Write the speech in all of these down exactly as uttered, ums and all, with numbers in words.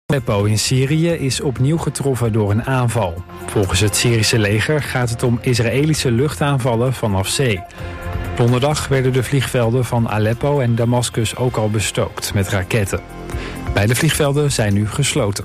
Aleppo in Syrië is opnieuw getroffen door een aanval. Volgens het Syrische leger gaat het om Israëlische luchtaanvallen vanaf zee. Donderdag werden de vliegvelden van Aleppo en Damascus ook al bestookt met raketten. Beide vliegvelden zijn nu gesloten.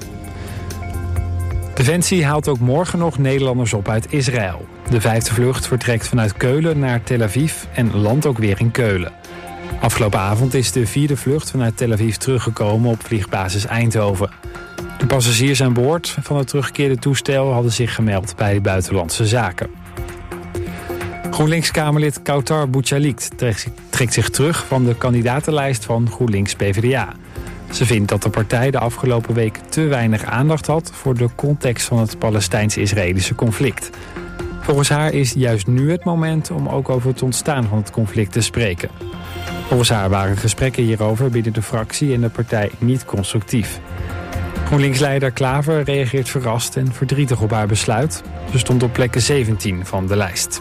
Defensie haalt ook morgen nog Nederlanders op uit Israël. De vijfde vlucht vertrekt vanuit Keulen naar Tel Aviv en landt ook weer in Keulen. Afgelopen avond is de vierde vlucht vanuit Tel Aviv teruggekomen op vliegbasis Eindhoven. De passagiers aan boord van het teruggekeerde toestel hadden zich gemeld bij Buitenlandse Zaken. GroenLinks-Kamerlid Kawtar Bouchalikt trekt zich terug van de kandidatenlijst van GroenLinks-P V D A. Ze vindt dat de partij de afgelopen week te weinig aandacht had voor de context van het Palestijns-Israëlische conflict. Volgens haar is juist nu het moment om ook over het ontstaan van het conflict te spreken. Volgens haar waren gesprekken hierover binnen de fractie en de partij niet constructief. GroenLinks-leider Klaver reageert verrast en verdrietig op haar besluit. Ze stond op plek zeventien van de lijst.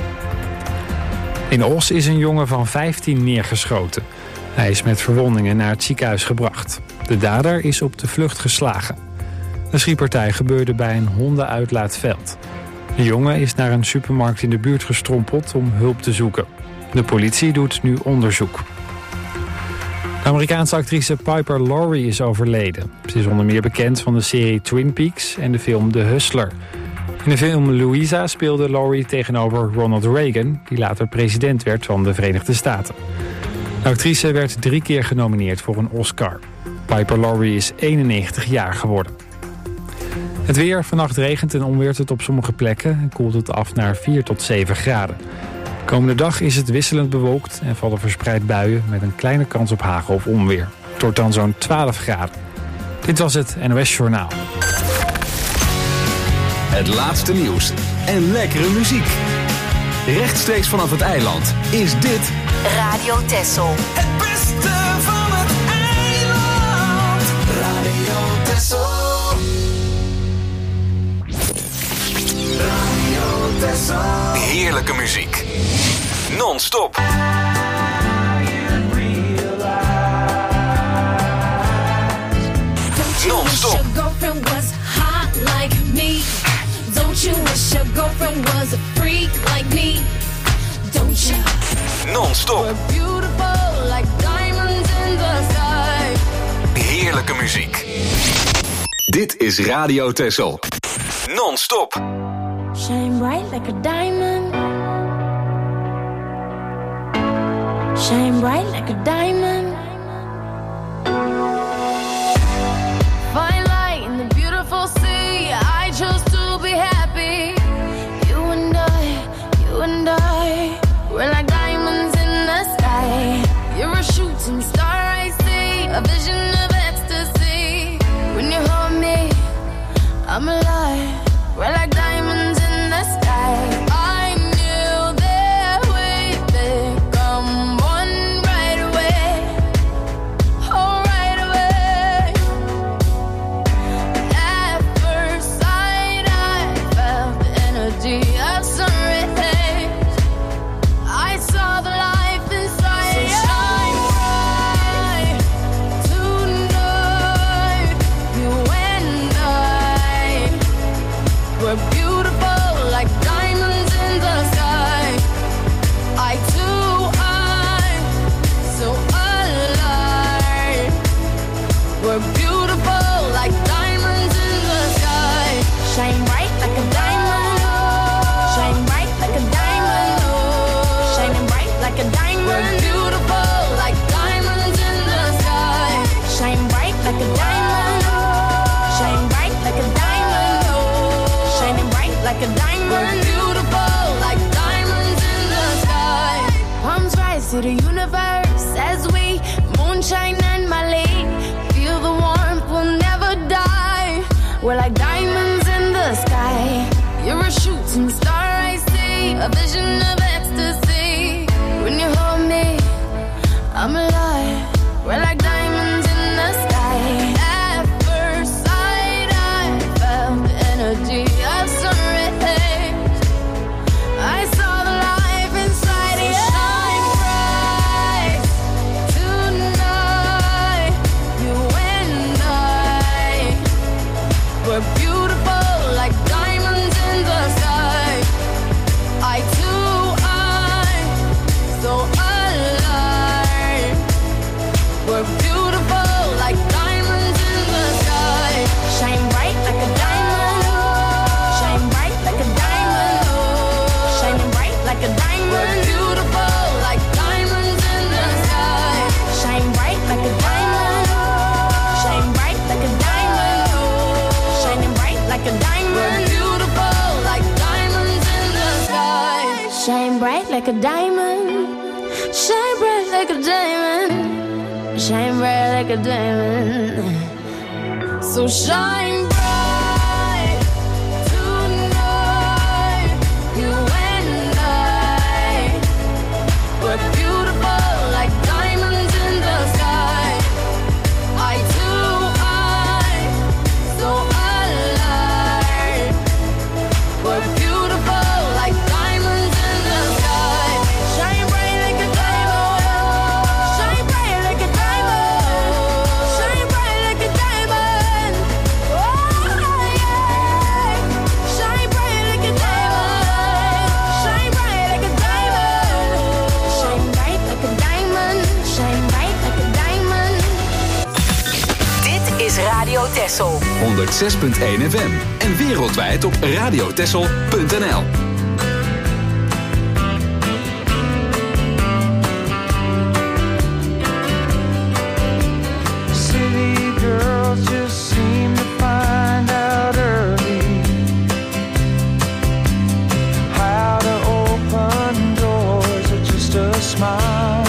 In Os is een jongen van vijftien neergeschoten. Hij is met verwondingen naar het ziekenhuis gebracht. De dader is op de vlucht geslagen. De schietpartij gebeurde bij een hondenuitlaatveld. De jongen is naar een supermarkt in de buurt gestrompeld om hulp te zoeken. De politie doet nu onderzoek. De Amerikaanse actrice Piper Laurie is overleden. Ze is onder meer bekend van de serie Twin Peaks en de film The Hustler. In de film Louisa speelde Laurie tegenover Ronald Reagan, die later president werd van de Verenigde Staten. De actrice werd drie keer genomineerd voor een Oscar. Piper Laurie is eenennegentig jaar geworden. Het weer, vannacht regent en onweert het op sommige plekken en koelt het af naar vier tot zeven graden. Komende dag is het wisselend bewolkt en vallen verspreid buien met een kleine kans op hagel of onweer. Het wordt dan zo'n twaalf graden. Dit was het N O S Journaal. Het laatste nieuws en lekkere muziek. Rechtstreeks vanaf het eiland is dit Radio Texel. Het beste van het eiland. Radio Texel. Radio Texel. heerlijke muziek. Non-stop. Non-stop. Don't you wish your girlfriend was a freak like me? Don't you? Non-stop. We're beautiful like diamonds in the sky. Heerlijke muziek. Dit is Radio Texel. Non-stop. Shine bright like a diamond. Shine bright like a diamond. Fine light in the beautiful sea. I chose to be happy. You and I, you and I, we're like diamonds in the sky. You're a shooting star, I see, a vision of ecstasy. When you hold me, I'm alive. We're like diamonds in the sky. I knew that we'd become one right away. Oh, right away. At first sight, I felt the energy of sun rays. I saw the life inside. So shine bright tonight. You and I, we're beautiful like diamonds in the sky. I too, I'm so alive. We're beautiful like diamonds in the sky. Shine bright like a diamond. Shine bright like a diamond. Shining bright like a diamond. We're beautiful like diamonds in the sky. Shine bright like a diamond. Shine bright like a diamond. Shining bright like a diamond. We're beautiful like diamonds in the sky. Palms rise to the universe as we moonshine and Malay. Feel the warmth, we'll never die. We're like diamonds in the sky. You're a shooting star, I see, a vision of ecstasy. When you hold me, I'm alive. We're like diamonds in the sky. At first sight, I felt the energy of sun rays. I saw the life inside you. Shine bright tonight. You and I, like a diamond. Shine bright like a diamond. Shine bright like a diamond. So shine bright tonight. You and I, we're beautiful like diamonds in the sky. Eye to eye, so alive. We're beautiful like diamonds in the sky. Shine bright like a diamond. Shine bright like a diamond. Shine bright like a diamond. Oh yeah. Shine bright like a diamond. Shine bright like a diamond. Shine bright like a diamond. Shine bright like a diamond. Dit is Radio Texel. honderd zes punt één F M en wereldwijd op radiotexel punt n l. City girls just seem to find out early how to open doors with just a smile.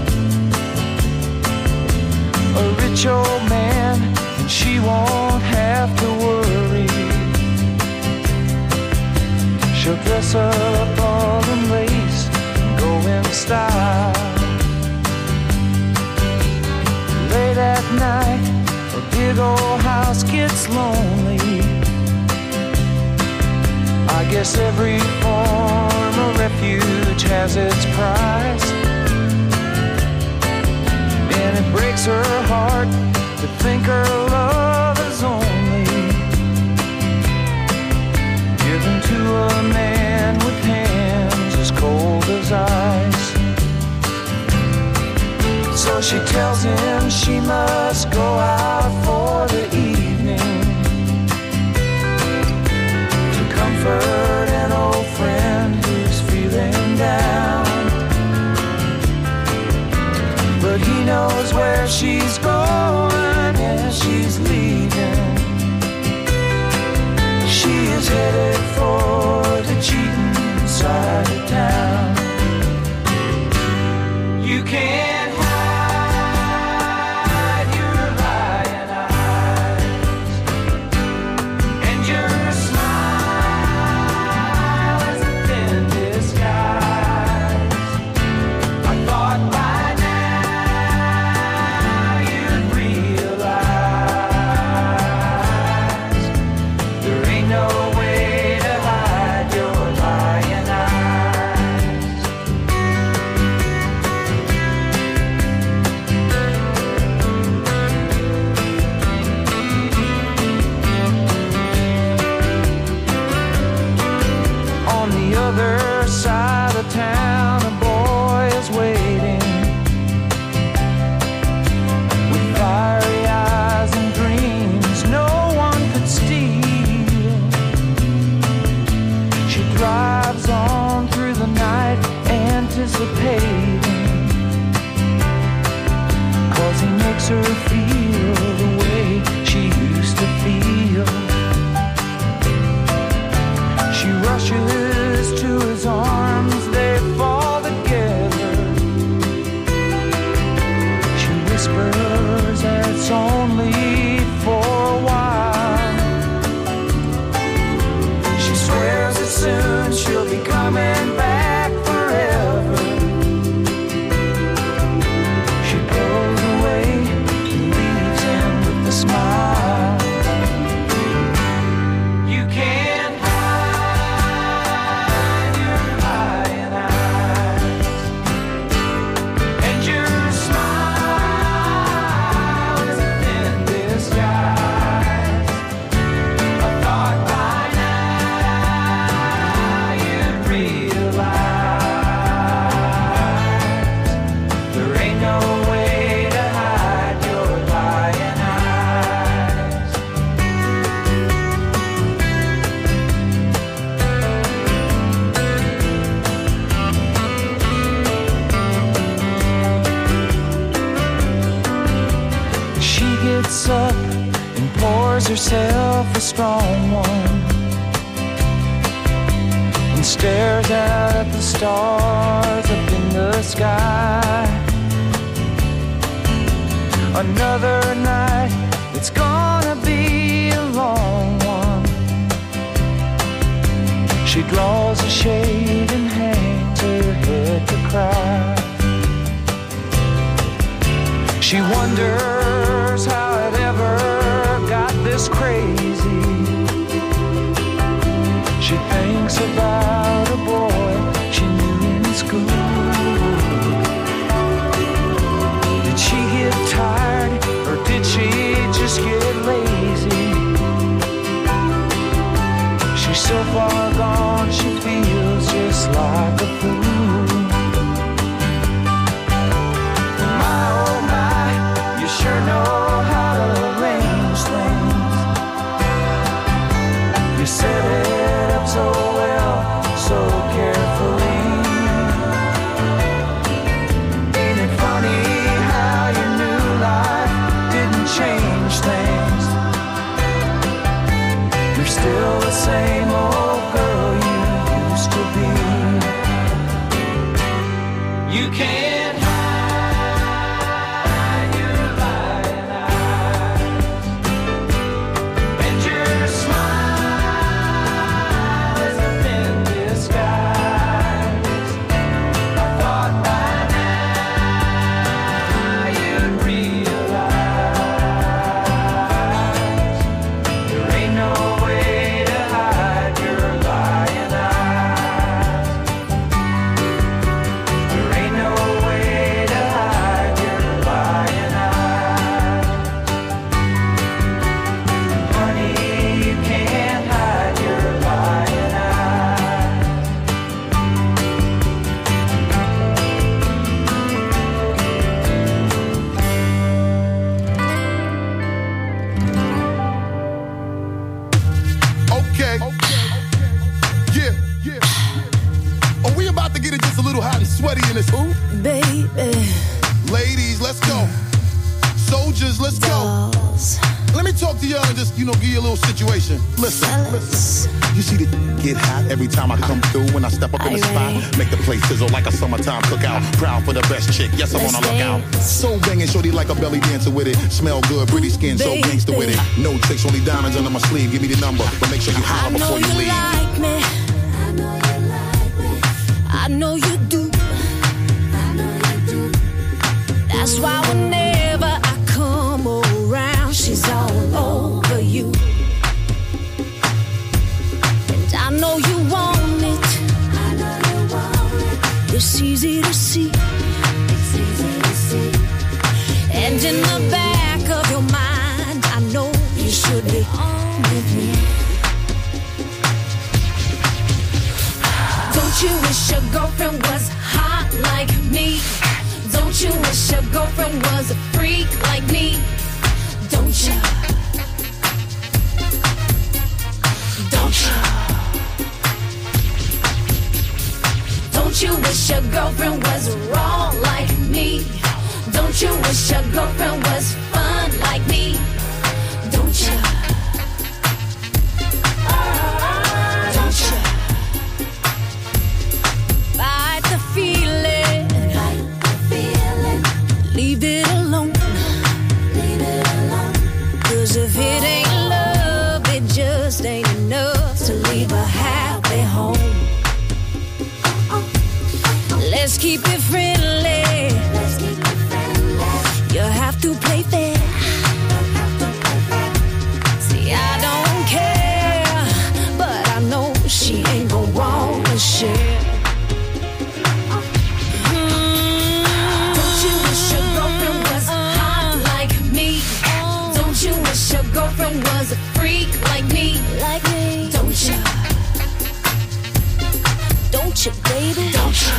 A rich old man, and she won't have to worry. She'll dress up all in lace and go in style. Late at night, a big old house gets lonely. I guess every form of refuge has its price. And it breaks her heart to think her love is only given to a man with hands as cold as ice. So she tells him she must go out for the evening to comfort an old friend who's feeling down. But he knows where she's going as she's leaving. She is headed for the cheating side of town. You can't hide your lying eyes, and your smile is a thin disguise. I thought by now you'd realize there ain't no way to hide your lying eyes. On the other side of town, a boy is waiting with fiery eyes and dreams no one could steal. She drives on through the night, anticipating, 'cause he makes her feel the way she used to feel. She rushes to his arms, they fall together. She whispers that it's only for a while. She swears that soon she'll be coming back forever. She goes away and leaves him with a smile. You can't hide your lying eyes, and your smile is a thin disguise. I thought by now you'd realize there ain't no way to hide your lying eyes. She gets up and pours herself a strong one and and stares out at the stars up in the sky. Another night, it's gonna be a long one. She draws a shade and hangs her head to cry. She wonders how it ever got this crazy. She thinks about a boy she knew in school. Did she get tired or did she just get lazy? She's so far gone, she feels just like a fool. My oh my, you sure know how to arrange things. You set it up so well, so carefully. Ain't it funny how your new life didn't change things? You're still the same old girl you used to be. You can't hide your lying eyes, and your smile is a thin disguise. I thought by now you'd realize there ain't no way to hide your lying eyes. There ain't no way to hide your lying eyes. Honey, you can't hide your lying eyes. Okay. Yeah, yeah. Are we about to get it just a little hot and sweaty in this hoop? Baby, Ladies, let's go. Soldiers, let's go. dolls, Let me talk to y'all and just, you know, give you a little situation. Listen, listen. fellas, You see the get hot every time I come through. When I step up in the Are you spot, ready? make the place sizzle like a summertime cookout. Proud for the best chick, yes, I'm Let's on a lookout. dance. So banging, shorty like a belly dancer with it. Smell good, pretty skin, so Baby. gangster with it. No tricks, only diamonds under my sleeve. Give me the number, but make sure you I holler know before you you leave. like me. I know you like me. I know you do. I know you do. That's why whenever I come around, she's all over you. And I know you want it. I know you want it. It's easy to see. It's easy to see. And in the back of your mind, I know you should be on with me. Don't you wish your girlfriend was hot like me? Don't you wish your girlfriend was a freak like me? Don't you? Don't you? Don't you wish your girlfriend was raw like me? Don't you wish your girlfriend was fun like me? Don't you? Don't you? Fight the feeling. Fight the feeling. Leave it alone. Leave it alone. 'Cause if it ain't love, it just ain't enough to leave a happy home. Let's keep it friendly. Let's keep it friendly. You have to play fair. See, I don't care, but I know she ain't gon' wanna share. Don't you wish your girlfriend was hot like me? Don't you wish your girlfriend was a freak like me? Like me? Don't you? Don't you, baby? Don't you?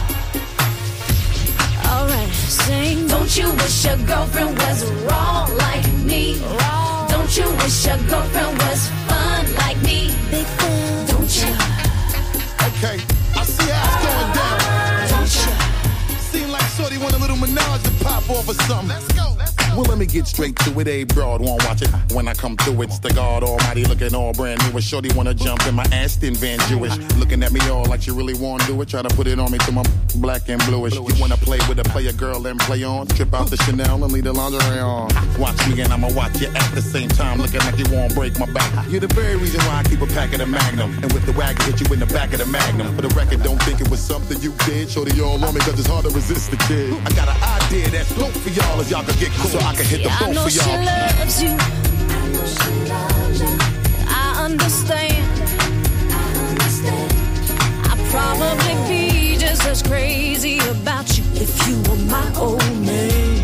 Alright, sing. Don't you wish your girlfriend was raw like me? Raw. Don't you wish your girlfriend was fun like me? Big fan. Don't you? Okay, I see how it's going down. Don't you? Seem like shorty want a little menage to pop off or something. Let's go, let's go. Well, let me get straight to it. A broad won't watch it. When I come through, it's the God Almighty looking all brand new. A shorty wanna jump in my Aston Van Jewish. Looking at me all like she really wanna do it. Try to put it on me till my black and bluish. You wanna play with a player girl and play on? Trip out the Chanel and leave the lingerie on. Watch me and I'ma watch you at the same time. Looking like you won't break my back. You're the very reason why I keep a pack of the Magnum. And with the wagon, hit you in the back of the Magnum. For the record, don't think it was something you did. Shorty all on me cause it's hard to resist the kid. I got an idea that's dope for y'all if y'all could get cool. So I can hit the phone for y'all. I know she loves you. I know she loves you. I understand. I understand. I'd probably be just as crazy about you if you were my old man.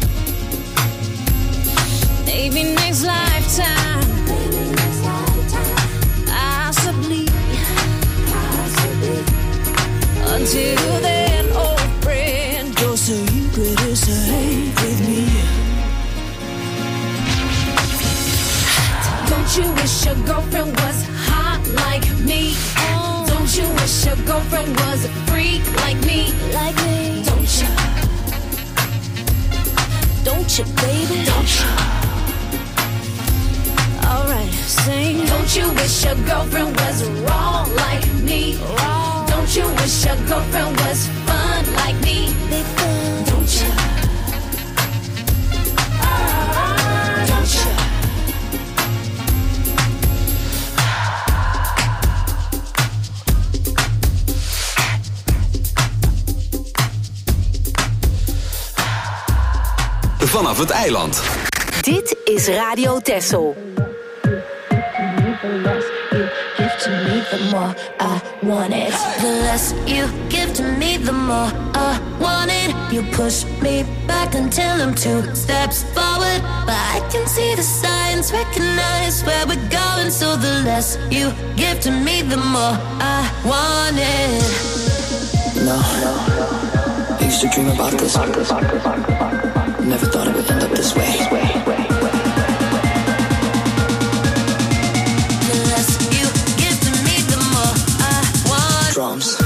Maybe next lifetime. Maybe next lifetime. Possibly. Possibly. Until then, old friend, you're so good to say with me. Don't you wish your girlfriend was hot like me? Oh. Don't you wish your girlfriend was a freak like me? Like me. Don't you? Don't you, baby? Don't you? Alright, sing. Don't you wish your girlfriend was raw like me? Raw. Don't you wish your girlfriend was fun like me? They fun. Don't you? Uh, don't you? Vanaf het eiland. Dit is Radio Texel. Give to me, the more I want it. The less you give to me, the more I want it. You push me back until I'm two steps forward, but I can see the signs, recognize where we're going. So the less you give to me, the more I want it. No, no. I used to dream about this. Never thought it would end up this way. Drums.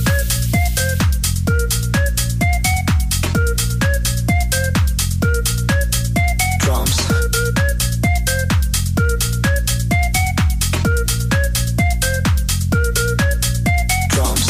Drums. Drums.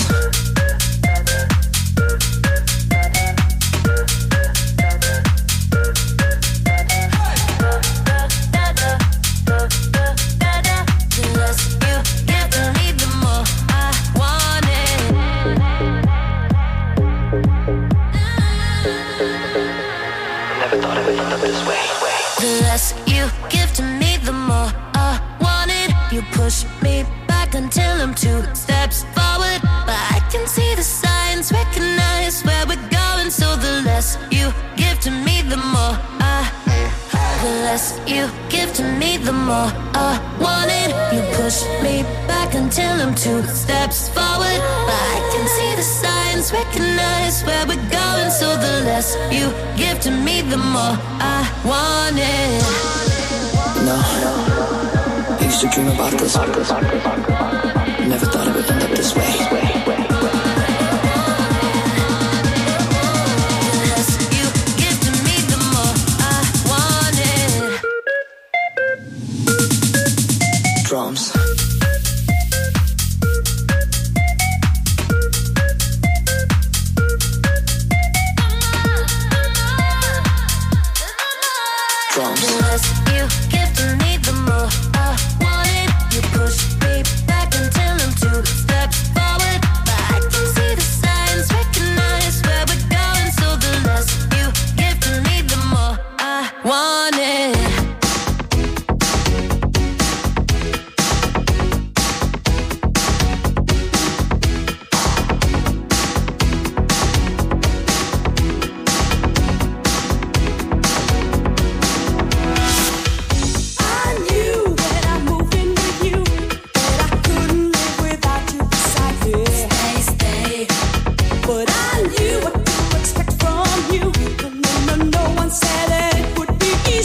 Push me back until I'm two steps forward, but I can see the signs, recognize where we're going. So the less you give to me, the more I, the less you give to me, the more I want it. You push me back until I'm two steps forward, but I can see the signs, recognize where we're going. So the less you give to me, the more I want it. No, no. I used to dream about this. Never thought it would end up this way. The less you give to me, the more I want it. Drums. Drums. The less you give to me, the more I want it. You push me back until I'm two steps forward, but I can see the signs, recognize where we're going. So the less you give to me, the more I want it. But I knew what to expect from you. No, no, no one said that it would be easy.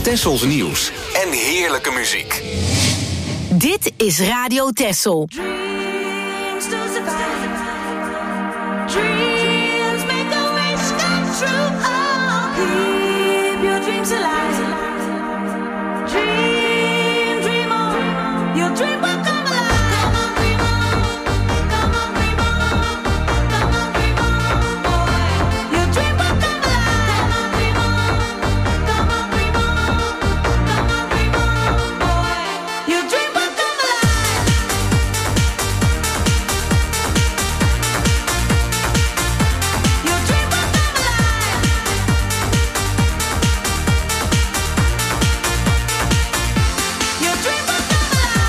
Tessels nieuws en heerlijke muziek. Dit is Radio Tessel. Dreams to survive. Dreams make a wish come true. Oh, keep your dreams alive. Dream, dream on. Your dream will come alive. Come on, dream on. Come on, dream on. Come on, dream on, boy. Your dream will come alive. Come on, dream on. Come on, dream on. Come on, dream on, boy. Your dream will come alive. Your dream will come alive. Your dream will come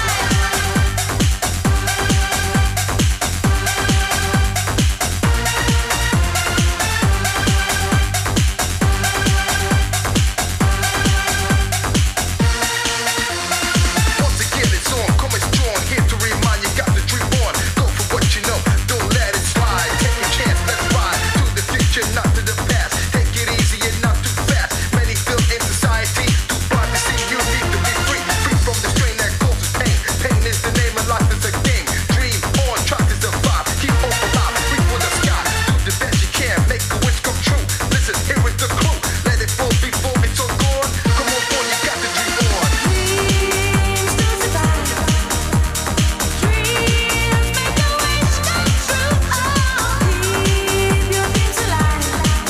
Once again, it's on, coming strong. Here to remind you, got the dream on. Go for what you know, don't let it slide. Take a chance, let's ride to the future, not to the past. Take it easy and not too fast. Many feel in society too blind to see you need to be free, free from the strain that causes pain. Pain is the name, and life is a game. Dream on, try to survive. Keep hope alive, reach for the sky. Do the best you can, make a wish come true. Listen, here is the clue. Let it fall before it's all gone. Come on, boy, you got the dream on. Dreams to survive. Dreams make a wish come true. Oh, keep your dreams alive.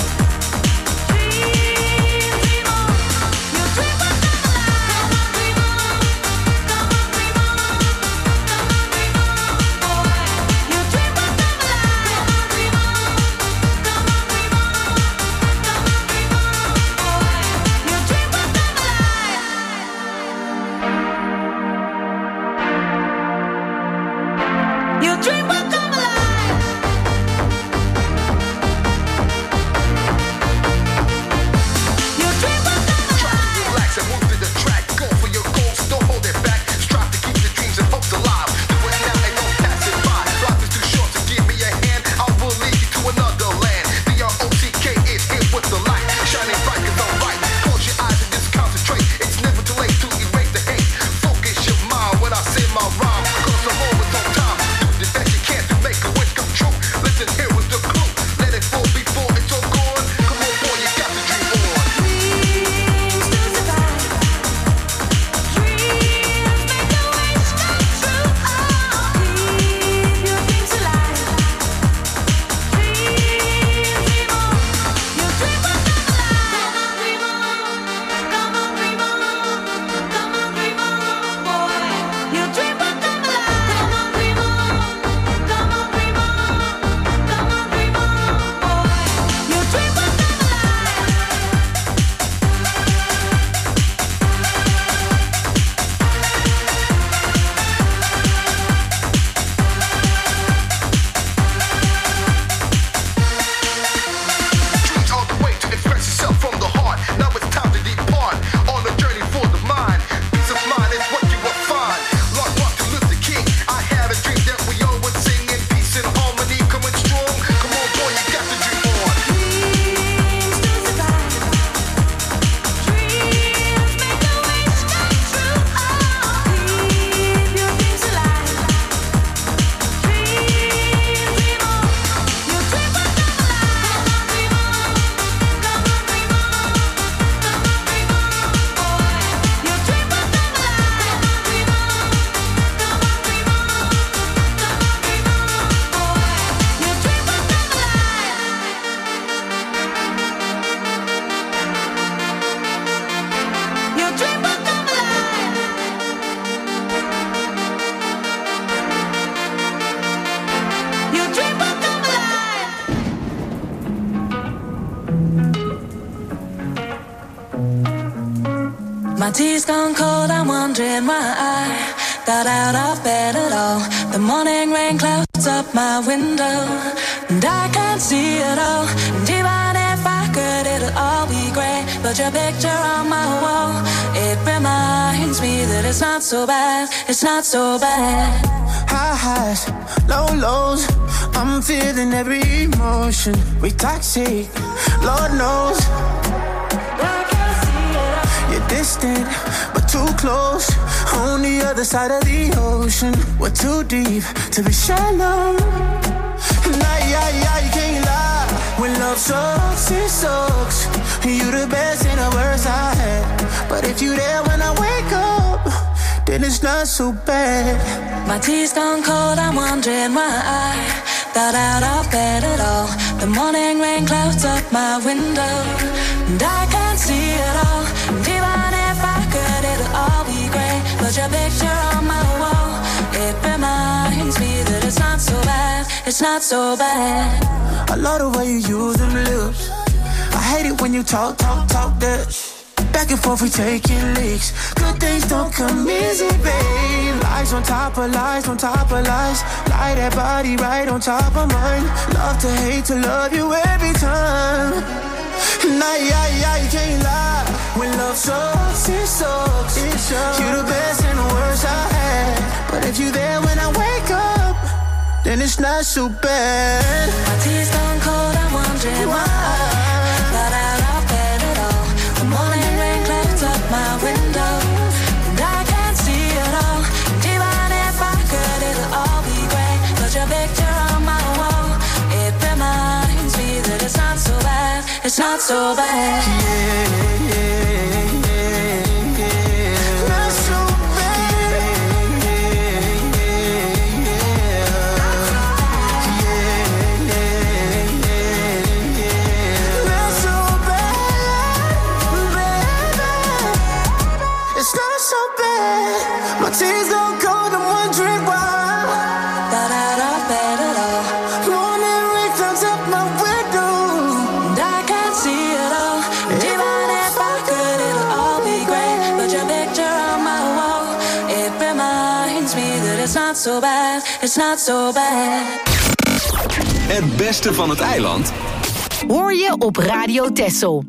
Dream, dream on. Your dream will come alive. Come on, dream on. Come on, dream on. Come on, dream on, boy. Your dream will come alive. Come on, dream on. Come on, dream on. Come on, dream on, boy. Your dream will come alive. Your dream will come alive. Your dream will come Try to alive. relax and move to the track. Go for your goals, don't hold it back. Strive to keep your dreams and hopes alive. Do it now and don't pass it by. Life is too short to give me a hand. I will lead you to another land. B R O C K is here with the light, shining bright 'cause I'm right. Close your eyes and just concentrate. It's never too late to erase the hate. Focus your mind when I say my rhyme, 'cause I'm always on time. Do the best you can to make a wish come true. Listen, here is the clue. Let it fall before it's all gone. Come on, boy, you got the dream on. Dreams to survive. Dreams make a wish come true. Oh, keep your dreams alive. Dream, dream on. Your dream will come alive. Come on, dream on. Come on, dream on. Come on, dream on, boy. Your dream will come alive. Come on, dream on. Come on, dream on. Come on, dream on, boy. Your dream will come alive. Dreams are the way to express yourself from the heart. Now it's time to depart on a journey for the mind. Peace of mind is what you will find. Like Martin Luther King, I had a dream that we all would sing in peace and harmony, coming strong. Come on, boy, you got the dream on. Dreams to survive. Dreams make a wish come true. Oh, keep your dreams alive. Dream, dream on. Your dream will come alive. Come on, dream on. Come on, dream on. Come on, dream on, boy. Your dream will come alive. Come on, dream on. Come on, dream on. Come on, dream on, boy. Your dream will come alive. Your dream will come alive. Your dream will come alive. My tea's gone cold, I'm wondering why I got out of bed at all. The morning rain clouds up my window, and I can't see it all. And even if I could, it'll all be great. But your picture on my wall, it reminds me that it's not so bad, it's not so bad. High highs, low lows, I'm feeling every emotion. We toxic, Lord knows. I can't see it all. You're distant, but too close. On the other side of the ocean, we're too deep to be shallow. Nah, yeah, yeah, you can't lie. When love sucks, it sucks. You the best and the worst I had. But if you there when I wake up, then it's not so bad. My tea's gone cold, I'm wondering why I got out of bed at all. The morning rain clouds up my window, and I can't see it all. And even if I could, it'll all be great. Put your picture on my wall. It reminds me that it's not so bad. It's not so bad. I love the way you use them lips. I hate it when you talk, talk, talk that. Back and forth we taking leaks. Good things don't come easy, babe. Lies on top of lies, on top of lies. Lie that body right on top of mine. Love to hate to love you every time. Nah, yeah, yeah, you can't lie. When love sucks, it sucks. It sucks. You the best and the worst I had. But if you there when I wake up, then it's not so bad. My tea's gone cold, I'm wondering why I got out of bed at all. The morning rain clouds up my window, and I can't see it all. And even if I could, it'll all be great. Put your picture on my wall. It reminds me that it's not so bad. It's not so bad. Yeah, yeah, yeah, yeah. Not so tears don't cold, I'm wondering why. Got out of bed at all. Morning rain clouds up my window, and I can't see it all. And even if I could, it'll all be great. Put your picture on my wall. It reminds me that it's not so bad. It's not so bad. Het beste van het eiland hoor je op Radio Texel.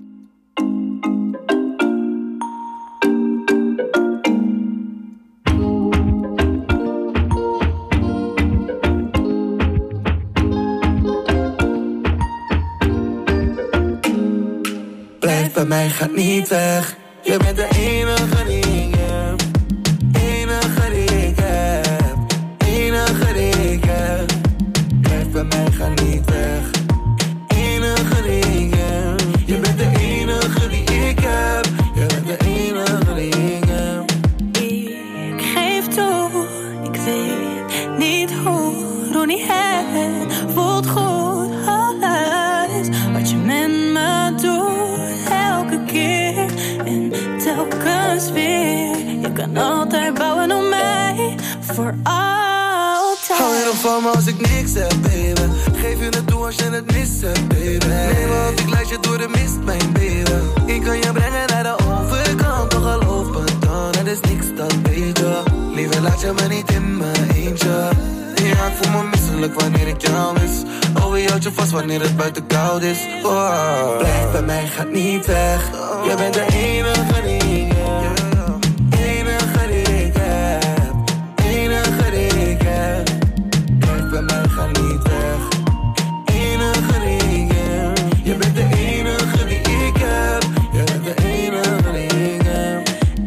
Bij mij gaat niet weg. Je bent de enige die ik heb. Enige die ik heb. Enige die ik heb. Blijf bij mij, ga niet weg. Enige die ik heb. Je bent de enige die ik heb. Je bent de enige die ik heb. Ik geef toe, ik weet niet hoe. Doe niet het, voelt goed. Alles wat je met me doet. En telkens weer. Je kan altijd bouwen op mij. Voor altijd. Hou je nog van me als ik niks heb, baby. Geef je het toe als je het mis hebt, baby. Neem me of ik leid je door de mist, mijn baby. Ik kan je brengen naar de overkant. Toch geloof me dan, het is niks, dat weet je. Liever laat je me niet in mijn eentje. Ja, ik voel me misselijk wanneer ik jou mis. Oh, je houdt je vast wanneer het buiten koud is. Oh. Blijf bij mij, gaat niet weg. Je bent de enige die ik heb. Enige die ik heb. Enige die ik heb. Blijf bij mij, ga niet weg. Enige die ik heb. Je bent de enige die ik heb. Je bent de enige die ik heb.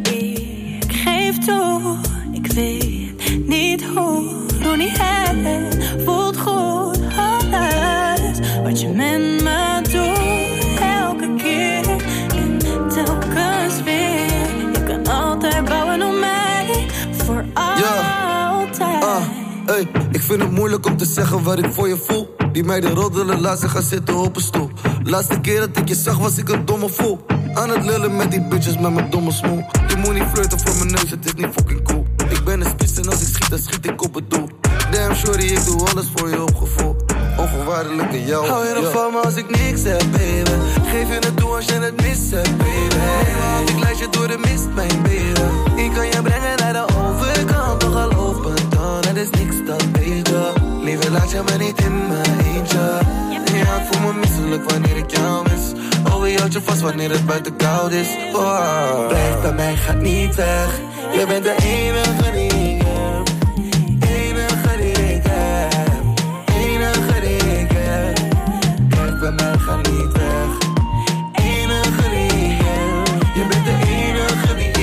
Ik geef toe, ik weet niet hoe. Doe niet het, voelt goed. Alles wat je met me doet. Elke keer en telkens weer. Je kan altijd bouwen op mij. Voor altijd. Ah, hey, ik vind het moeilijk om te zeggen wat ik voor je voel. Die meiden roddelen, laat ze gaan zitten op een stoel. Laatste keer dat ik je zag was ik een domme fool. Aan het lullen met die bitches met mijn domme smoel. Je moet niet flirten voor mijn neus, het is niet fucking cool. Ik ben een spits en als ik schiet, dan schiet ik op het doel. Damn shorty, ik doe alles voor je opgevoel. Onvoorwaardelijk in jou. Hou je nog van me als ik niks heb, baby. Geef je het toe als je het mis hebt, baby. Ik leid je door de mist, mijn baby. Ik kan je brengen naar de overkant. Toch geloof me dan, het is niks, dat weet je. Liever laat je me niet in mijn eentje. Ja, ik voel me misselijk wanneer ik jou mis. Oh, je houdt je vast wanneer het buiten koud is. Oh. Blijf bij mij, gaat niet weg. Je bent de enige die ik heb. Enige die ik heb. Enige die ik heb. Blijf bij mij, ga niet weg. Enige die ik heb. Je bent de enige die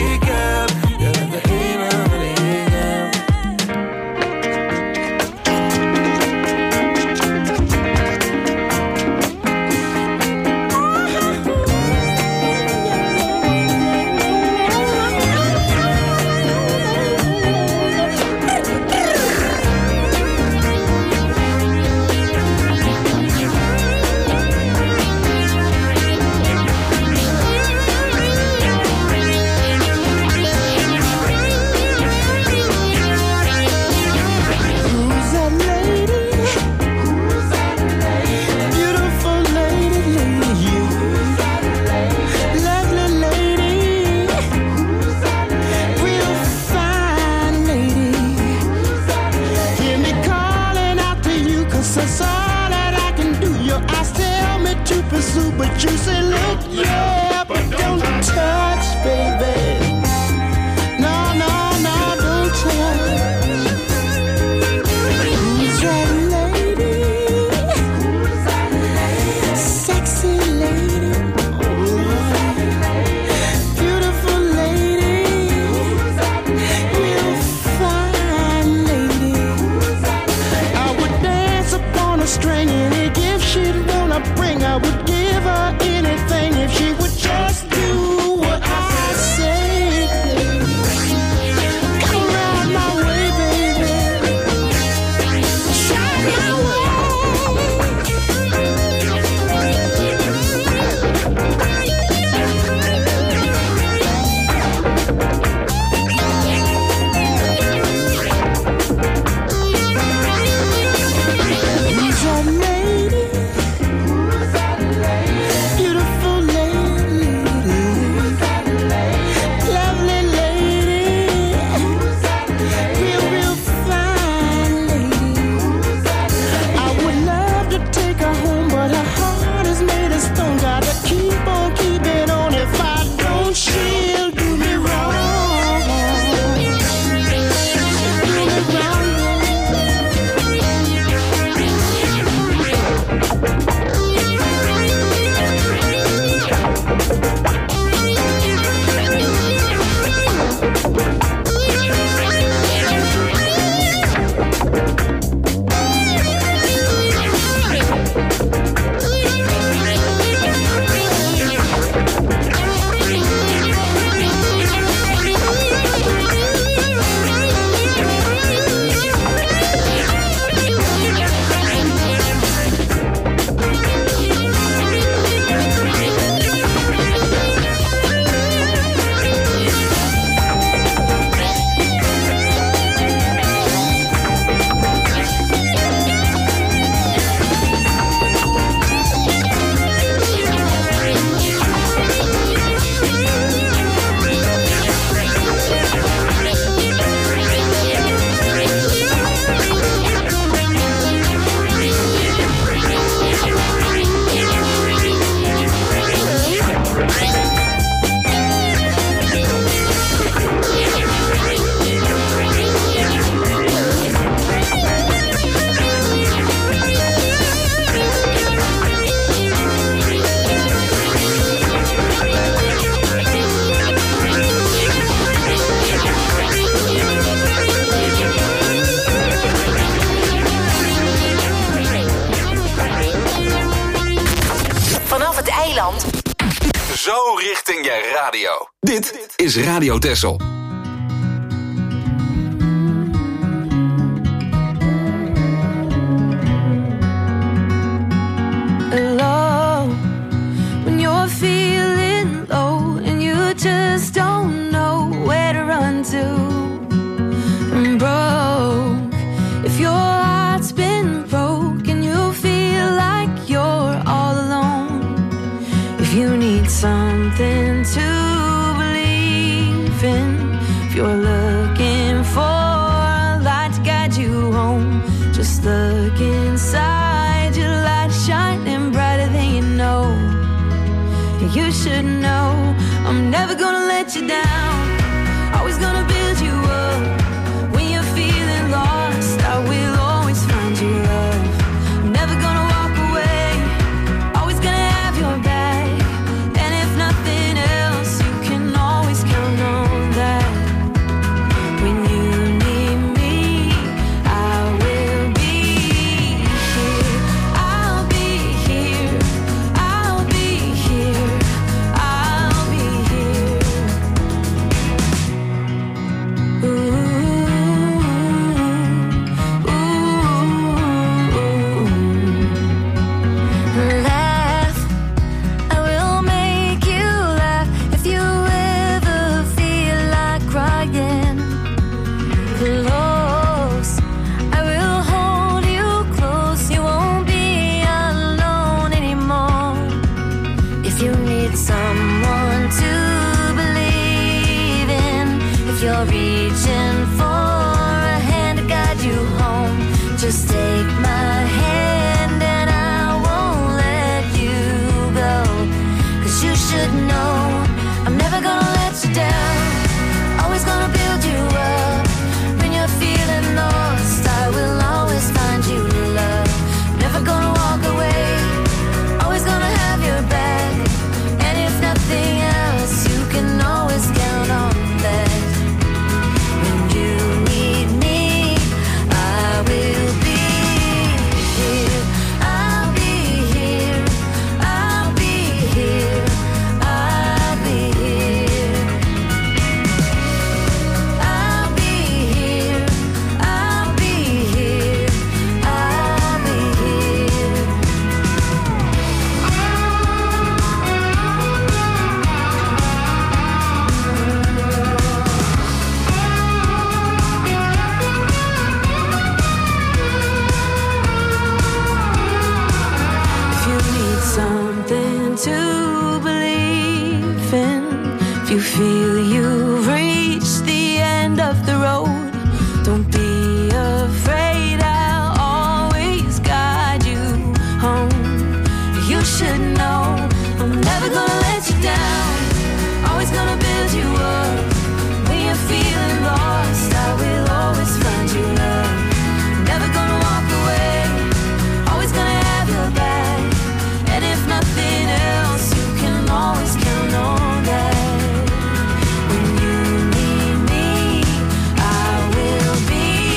Dit is Radio Texel. Low, when you're feeling low and you just don't know where to run to. And broke, if your heart's been broke and you feel like you're all alone. If you need something to believe in, if you're looking for a light to guide you home, just look inside, your light shining brighter than you know. You should know I'm never gonna let you down, always gonna build you up. When you're feeling lost, I will always find you love. I'm never gonna walk away, always gonna have your back. And if nothing else, you can always count on that. When you need me, I will be here. I'll be here. I'll be here. I'll be here. Ooh, ooh. Laugh, I will make you laugh. If you ever feel like crying, close, I will hold you close. You won't be alone anymore. If you need someone to believe in, if you're reaching for a hand to guide you home, just take my hand and I won't let you go. 'Cause you should know I'm never gonna let you down, always gonna build you up. When you're feeling lost, I will always find you love. Never gonna walk away, always gonna have your back. And if nothing else, you can always count on that. When you need me, I will be here. I'll be here. I'll be here. I'll be here. I'll be here. I'll be here. I'll be here. If you need something to believe in, if you feel you've reached the end of the road, don't be afraid, I'll always guide you home. You should know I'm never gonna let you down, always gonna build you up. When you're feeling lost, I will always find you love. Never gonna walk away, always gonna have your back. And if nothing else, you can always count on that. When you need me, I will be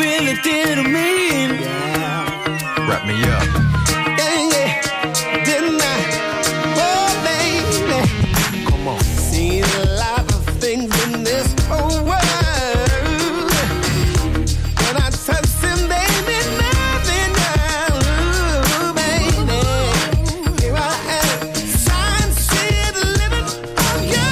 really did mean. Wrap me up. Yeah, yeah, didn't I? Oh, baby. Come on. Seen a lot of things in this whole world. When I touch them, they mean nothing now, baby. Here I am, signed, sealed, living on you.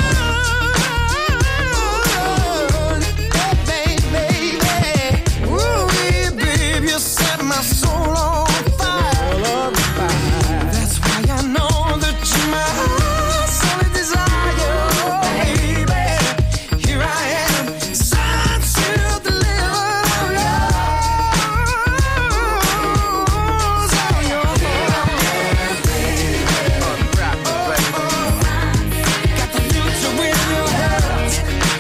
Oh, baby, baby. Ooh, baby, you set my soul on fire. That's why I know that you're my solid desire, baby. Here I am, signed, sealed, delivered on you. So you're Unwrap me, baby. got the future in your hands.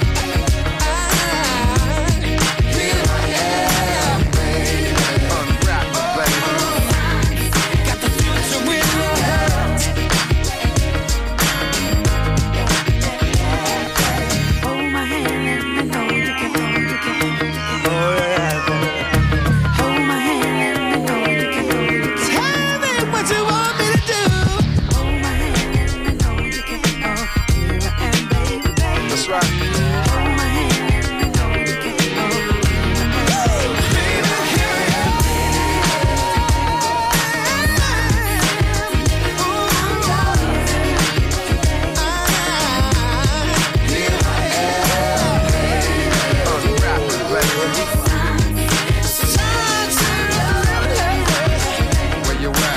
Here I am, Unwrap me, baby. got the future in your hands. Hold my hand, let me know you can, know you can. Hold my hand, let me know you can, know you can. Tell me what you want me to do. Hold my hand, let me know you can, know. Here I am, baby, baby. That's right. Hold my hand, let me know you can, know. Unwrap me, baby. Where you at?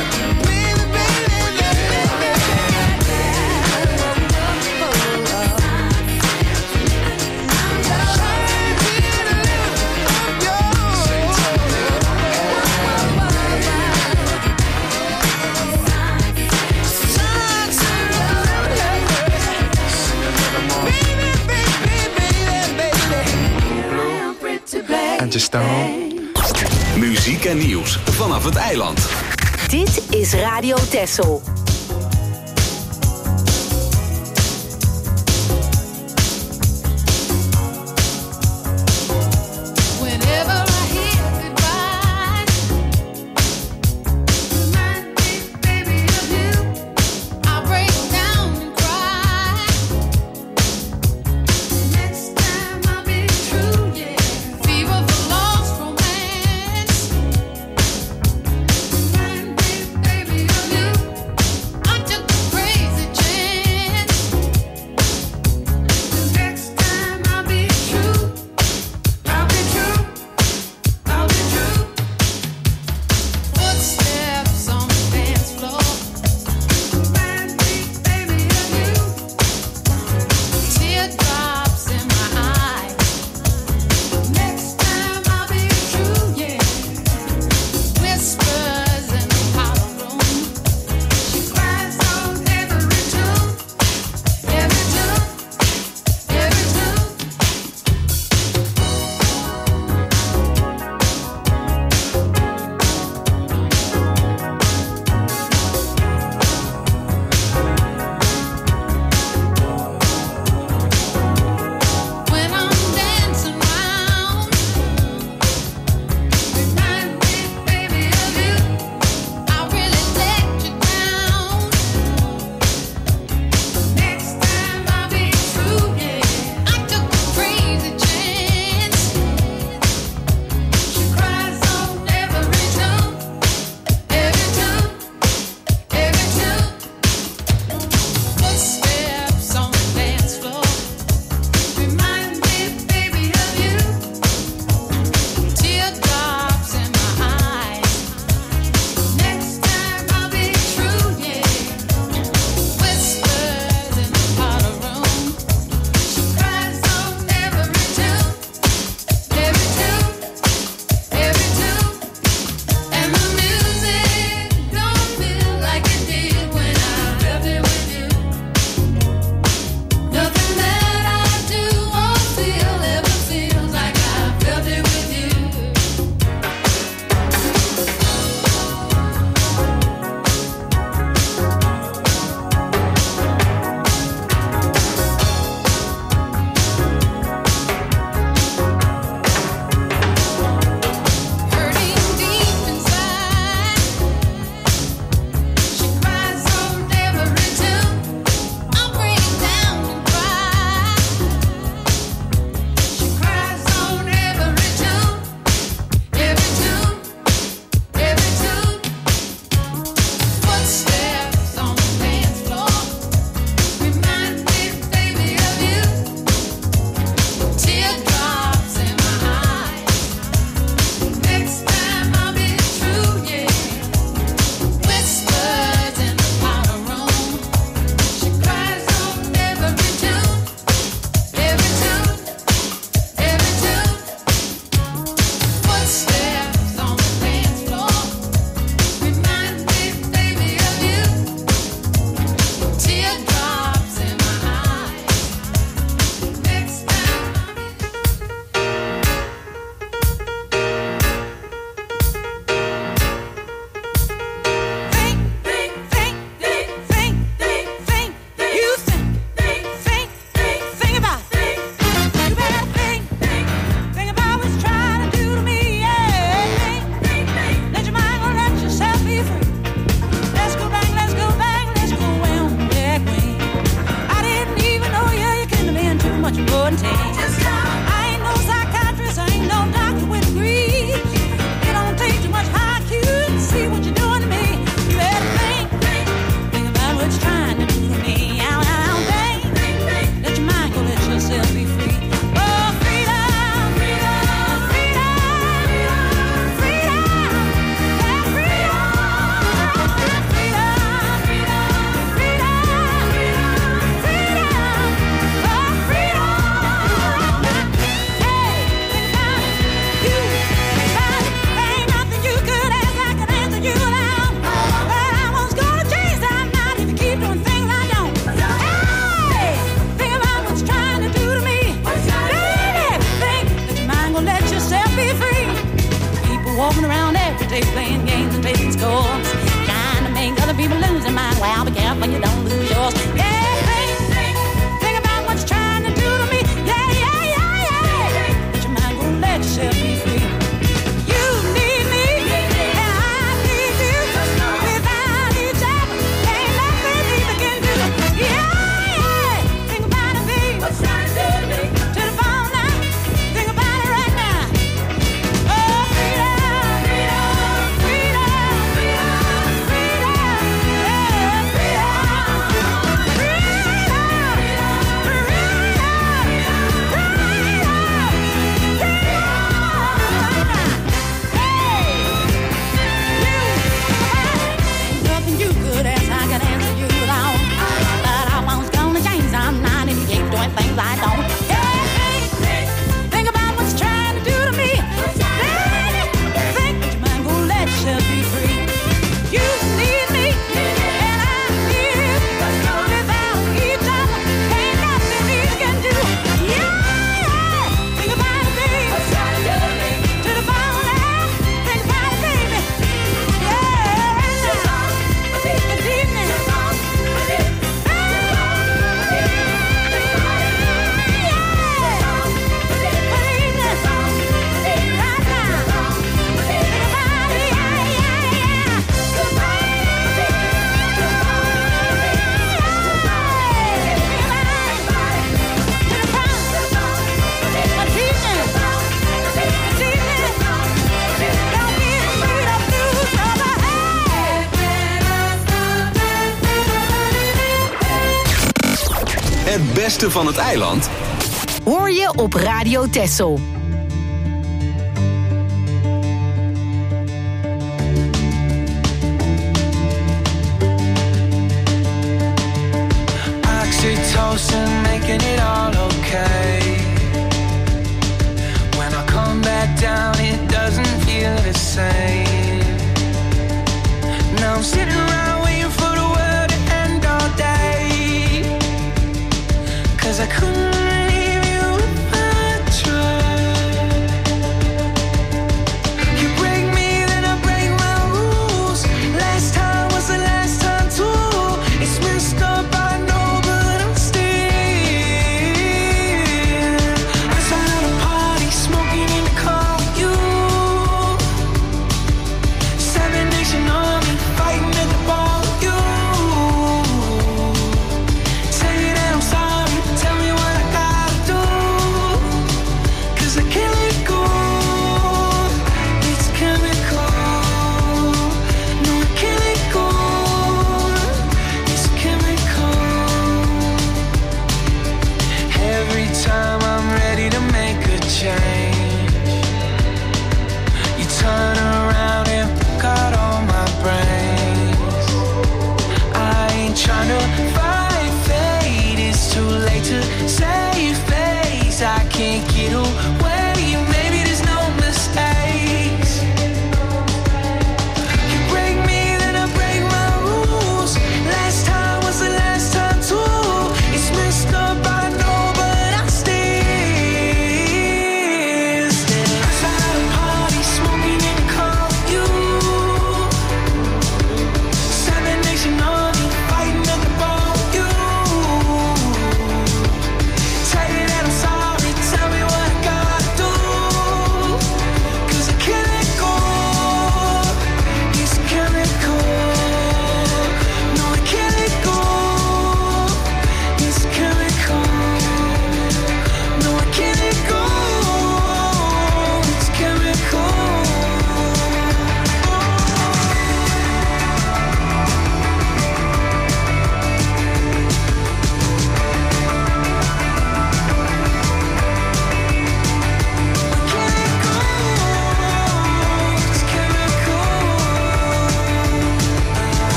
Angie Stone. Muziek en nieuws vanaf het eiland. Dit is Radio Texel. Whenever I hear goodbye, remind me, baby, of you. I break down and cry. Next time I'll be true, yeah. Fever for lost romance. Remind me, baby, of you. walking around every day playing games and taking scores, trying to make other people lose their mind. Well, be careful you don't lose yours. Yeah, think, think, think about what you're trying to do to me. Yeah, yeah, yeah, yeah. But your mind won't let yourself be free. You need me, and I need you. Without each other, ain't nothing either can do. Yeah, yeah. Think about it, babe. What's trying to do to me? To the phone now. Think about it right now. Oh, freedom, freedom, freedom, freedom, freedom, yeah, freedom, freedom, nothing you could ask, I can answer you without. But I was gonna change. I'm not in the game doing things I don't. Hey, hey, hey, think about what you're trying to do to me. Baby, think that your mind won't let yourself be free. You need me, and I need you. Without each other, ain't nothing we can do. Yeah, yeah. Think about it, baby. To the phone now. Think about it, baby. Yeah, right now. This evening. Het beste van het eiland Hoor je op Radio Texel. Oxytocin making it all okay. When I come back down, it doesn't feel the same. Now I'm sitting around waiting for the world to end all day. Cause I couldn't leave you if I tried.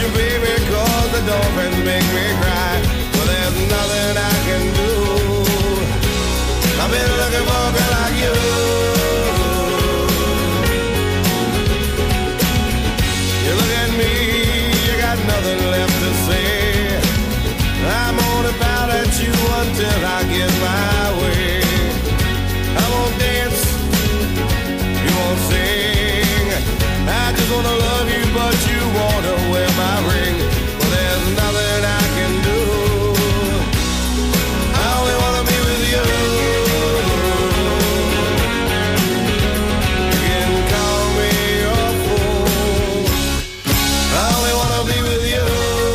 you, baby, 'cause the dolphins make me cry. Well, there's nothing I can do. I've been looking for a girl like you. You look at me, you got nothing left to say. I'm gonna pout at you until I get my way. I won't dance, you won't sing. I just wanna love you, but you wanna wear my ring. Well, there's nothing I can do. I only wanna be with you. You can call me your fool. I only wanna be with you.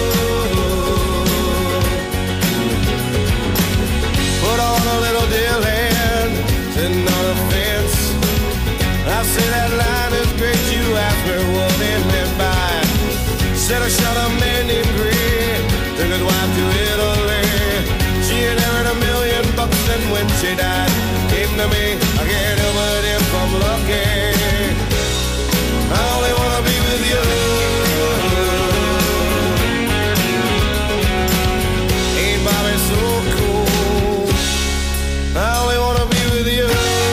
Put on a little deal hand, sitting on a fence. I say that line is great, you ask me what it meant by. Said I shot a man named Grey, took his wife to Italy. She inherited a million bucks and when she died, came to me, I can't help it if I'm lucky. I only wanna be with you. Ain't Bobby so cool? I only wanna be with you.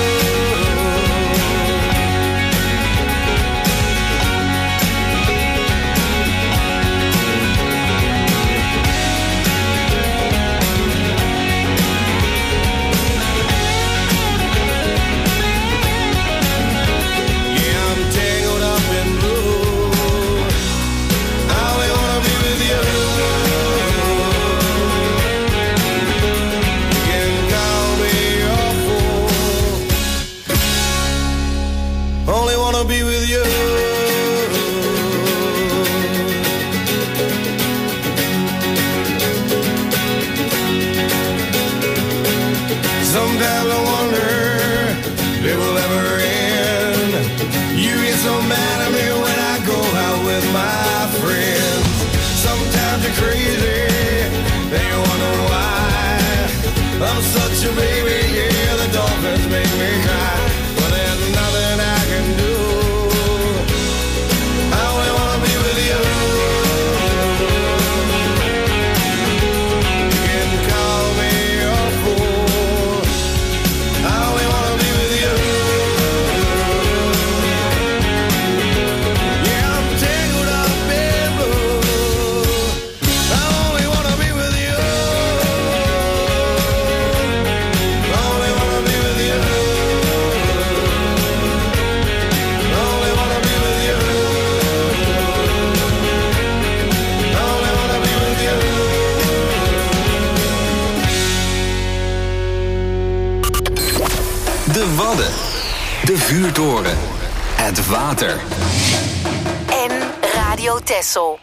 Be with you. Sometimes I wonder if it will ever end. You get so mad at me when I go out with my friends. Sometimes you're crazy, then you wonder why. I'm such a baby, yeah, the dolphins make me cry. But there's nothing I can do. De Wadden. De vuurtoren. Het water. En Radio Texel.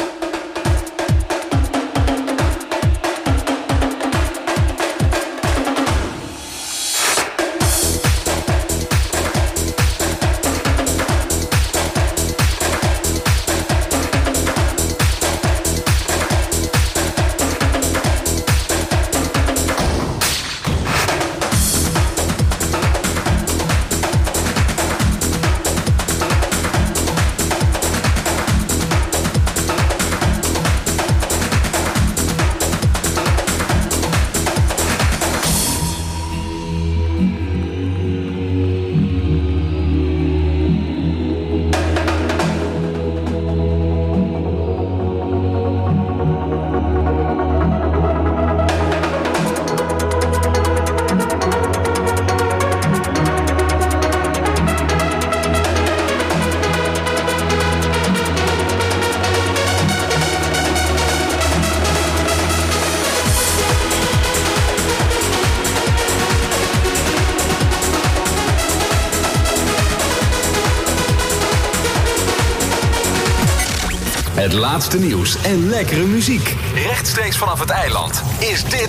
Het laatste nieuws en lekkere muziek. Rechtstreeks vanaf het eiland is dit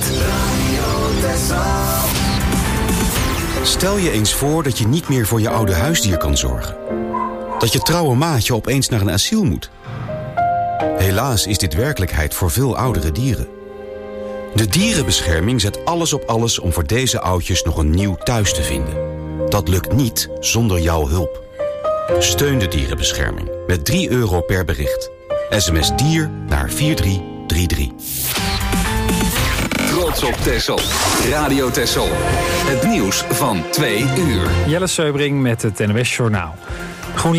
Stel je eens voor dat je niet meer voor je oude huisdier kan zorgen. Dat je trouwe maatje opeens naar een asiel moet. Helaas is dit werkelijkheid voor veel oudere dieren. De dierenbescherming zet alles op alles om voor deze oudjes nog een nieuw thuis te vinden. Dat lukt niet zonder jouw hulp. Steun de dierenbescherming met drie euro per bericht. S M S dier naar vier drie drie drie. Trots op Texel. Radio Texel. Het nieuws van twee uur. Jelle Seubring met het N O S Journaal.